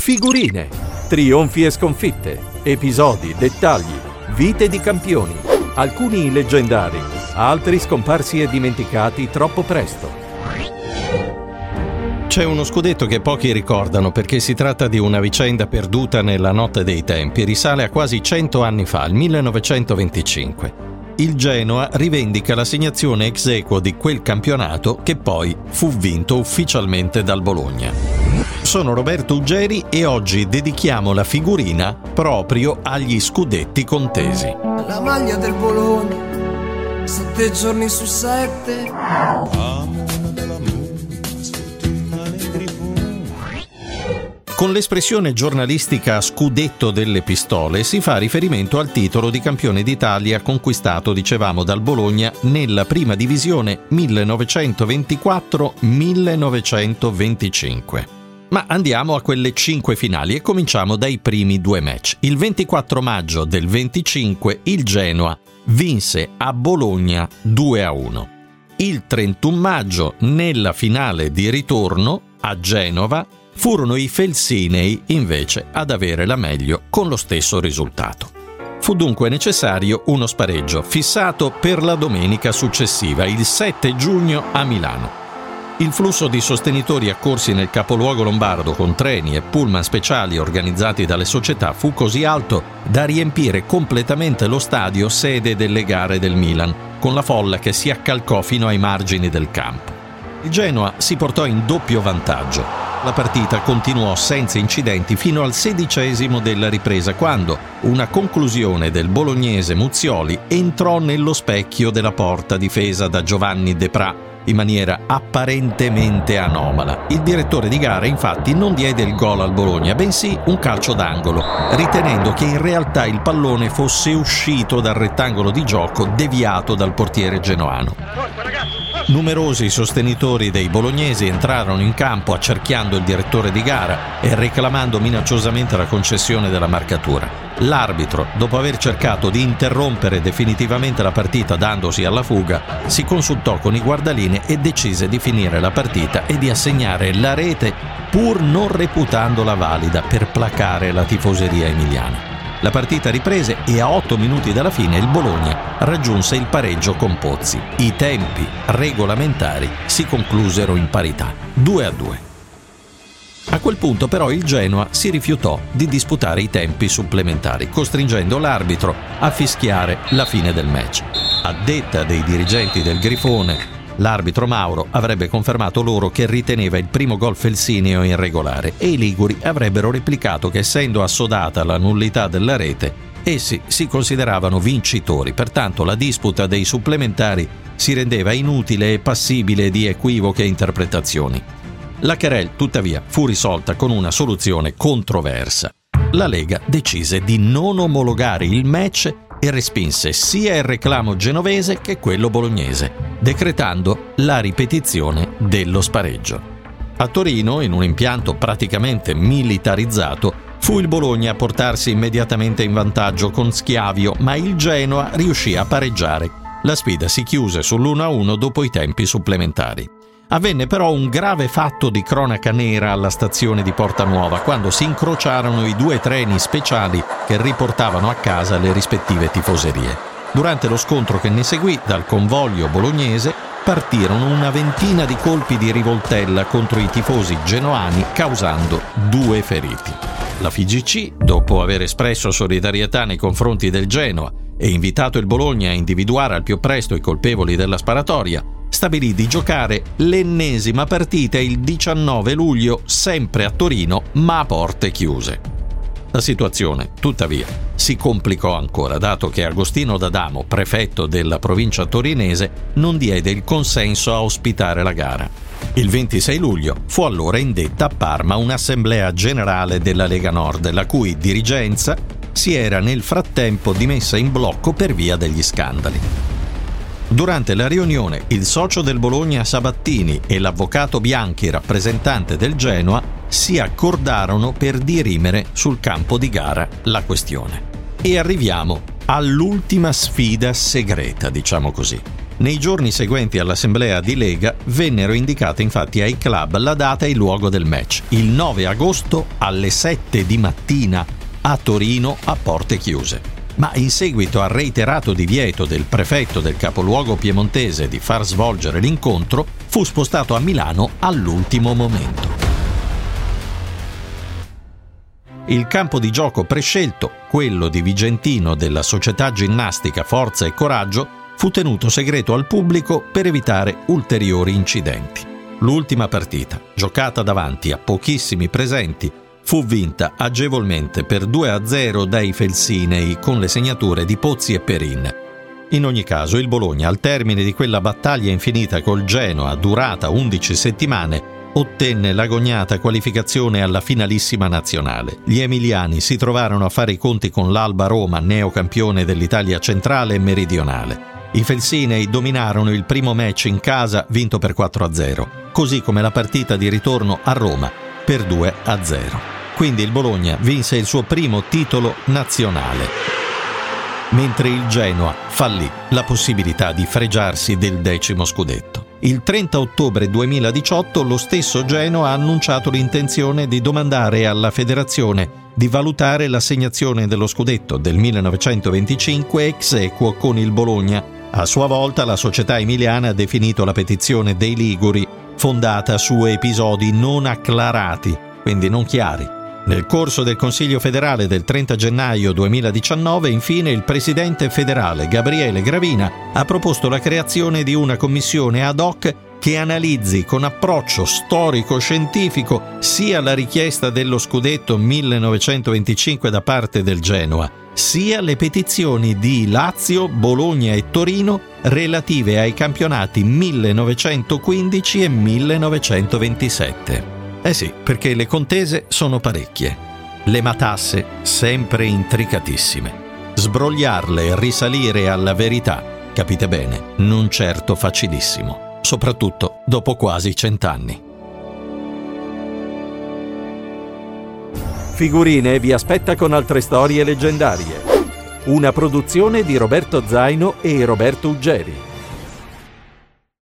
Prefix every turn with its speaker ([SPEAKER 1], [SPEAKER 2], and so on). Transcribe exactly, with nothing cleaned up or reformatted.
[SPEAKER 1] Figurine, trionfi e sconfitte, episodi, dettagli, vite di campioni, alcuni leggendari, altri scomparsi e dimenticati troppo presto.
[SPEAKER 2] C'è uno scudetto che pochi ricordano perché si tratta di una vicenda perduta nella notte dei tempi, risale a quasi cento anni fa, il millenovecentoventicinque. Il Genoa rivendica l'assegnazione ex aequo di quel campionato che poi fu vinto ufficialmente dal Bologna. Sono Roberto Uggeri e oggi dedichiamo la figurina proprio agli scudetti contesi.
[SPEAKER 3] La maglia del Bologna, sette giorni su sette.
[SPEAKER 2] Con l'espressione giornalistica scudetto delle pistole si fa riferimento al titolo di campione d'Italia conquistato, dicevamo, dal Bologna nella prima divisione millenovecentoventiquattro millenovecentoventicinque. Ma andiamo a quelle cinque finali e cominciamo dai primi due match. Il ventiquattro maggio del venticinque il Genoa vinse a Bologna due a uno. Il trentuno maggio, nella finale di ritorno a Genova, furono i Felsinei invece ad avere la meglio con lo stesso risultato. Fu dunque necessario uno spareggio fissato per la domenica successiva, il sette giugno a Milano. Il flusso di sostenitori accorsi nel capoluogo lombardo con treni e pullman speciali organizzati dalle società fu così alto da riempire completamente lo stadio sede delle gare del Milan, con la folla che si accalcò fino ai margini del campo. Il Genoa si portò in doppio vantaggio. La partita continuò senza incidenti fino al sedicesimo della ripresa, quando una conclusione del bolognese Muzioli entrò nello specchio della porta difesa da Giovanni Deprà in maniera apparentemente anomala. Il direttore di gara infatti non diede il gol al Bologna, bensì un calcio d'angolo, ritenendo che in realtà il pallone fosse uscito dal rettangolo di gioco deviato dal portiere genoano. Numerosi sostenitori dei bolognesi entrarono in campo accerchiando il direttore di gara e reclamando minacciosamente la concessione della marcatura. L'arbitro, dopo aver cercato di interrompere definitivamente la partita dandosi alla fuga, si consultò con i guardalinee e decise di finire la partita e di assegnare la rete pur non reputandola valida per placare la tifoseria emiliana. La partita riprese e a otto minuti dalla fine il Bologna raggiunse il pareggio con Pozzi. I tempi regolamentari si conclusero in parità, due a due. A quel punto però il Genoa si rifiutò di disputare i tempi supplementari, costringendo l'arbitro a fischiare la fine del match. A detta dei dirigenti del Grifone, l'arbitro Mauro avrebbe confermato loro che riteneva il primo gol felsineo irregolare e i liguri avrebbero replicato che, essendo assodata la nullità della rete, essi si consideravano vincitori, pertanto la disputa dei supplementari si rendeva inutile e passibile di equivoche interpretazioni. La querelle, tuttavia, fu risolta con una soluzione controversa. La Lega decise di non omologare il match e respinse sia il reclamo genovese che quello bolognese, decretando la ripetizione dello spareggio. A Torino, in un impianto praticamente militarizzato, fu il Bologna a portarsi immediatamente in vantaggio con Schiavio, ma il Genoa riuscì a pareggiare. La sfida si chiuse sull'uno a uno dopo i tempi supplementari. Avvenne però un grave fatto di cronaca nera alla stazione di Porta Nuova, quando si incrociarono i due treni speciali che riportavano a casa le rispettive tifoserie. Durante lo scontro che ne seguì, dal convoglio bolognese partirono una ventina di colpi di rivoltella contro i tifosi genoani, causando due feriti. La F I G C, dopo aver espresso solidarietà nei confronti del Genoa e invitato il Bologna a individuare al più presto i colpevoli della sparatoria, stabilì di giocare l'ennesima partita il diciannove luglio, sempre a Torino, ma a porte chiuse. La situazione, tuttavia, si complicò ancora, dato che Agostino D'Adamo, prefetto della provincia torinese, non diede il consenso a ospitare la gara. Il ventisei luglio fu allora indetta a Parma un'assemblea generale della Lega Nord, la cui dirigenza si era nel frattempo dimessa in blocco per via degli scandali. Durante la riunione, il socio del Bologna Sabattini e l'avvocato Bianchi, rappresentante del Genoa, si accordarono per dirimere sul campo di gara la questione. E arriviamo all'ultima sfida segreta, diciamo così. Nei giorni seguenti all'assemblea di Lega vennero indicate infatti ai club la data e il luogo del match, il nove agosto alle sette di mattina a Torino a porte chiuse. Ma in seguito al reiterato divieto del prefetto del capoluogo piemontese di far svolgere l'incontro, fu spostato a Milano all'ultimo momento. Il campo di gioco prescelto, quello di Vigentino della società ginnastica Forza e Coraggio, fu tenuto segreto al pubblico per evitare ulteriori incidenti. L'ultima partita, giocata davanti a pochissimi presenti, fu vinta agevolmente per due a zero dai felsinei con le segnature di Pozzi e Perin. In ogni caso, il Bologna, al termine di quella battaglia infinita col Genoa, durata undici settimane, ottenne l'agognata qualificazione alla finalissima nazionale. Gli emiliani si trovarono a fare i conti con l'Alba Roma, neocampione dell'Italia centrale e meridionale. I felsinei dominarono il primo match in casa vinto per quattro a zero, così come la partita di ritorno a Roma per due a zero. Quindi il Bologna vinse il suo primo titolo nazionale, mentre il Genoa fallì la possibilità di fregiarsi del decimo scudetto. Il trenta ottobre duemiladiciotto lo stesso Genoa ha annunciato l'intenzione di domandare alla federazione di valutare l'assegnazione dello scudetto del millenovecentoventicinque ex equo con il Bologna. A sua volta la società emiliana ha definito la petizione dei Liguri, fondata su episodi non acclarati, quindi non chiari. Nel corso del Consiglio federale del trenta gennaio duemiladiciannove, infine, il presidente federale Gabriele Gravina ha proposto la creazione di una commissione ad hoc che analizzi con approccio storico-scientifico sia la richiesta dello scudetto millenovecentoventicinque da parte del Genoa, sia le petizioni di Lazio, Bologna e Torino relative ai campionati millenovecentoquindici e millenovecentoventisette. Eh sì, perché le contese sono parecchie, le matasse sempre intricatissime. Sbrogliarle e risalire alla verità, capite bene, non certo facilissimo, soprattutto dopo quasi cent'anni.
[SPEAKER 1] Figurine vi aspetta con altre storie leggendarie. Una produzione di Roberto Zaino e Roberto Uggeri.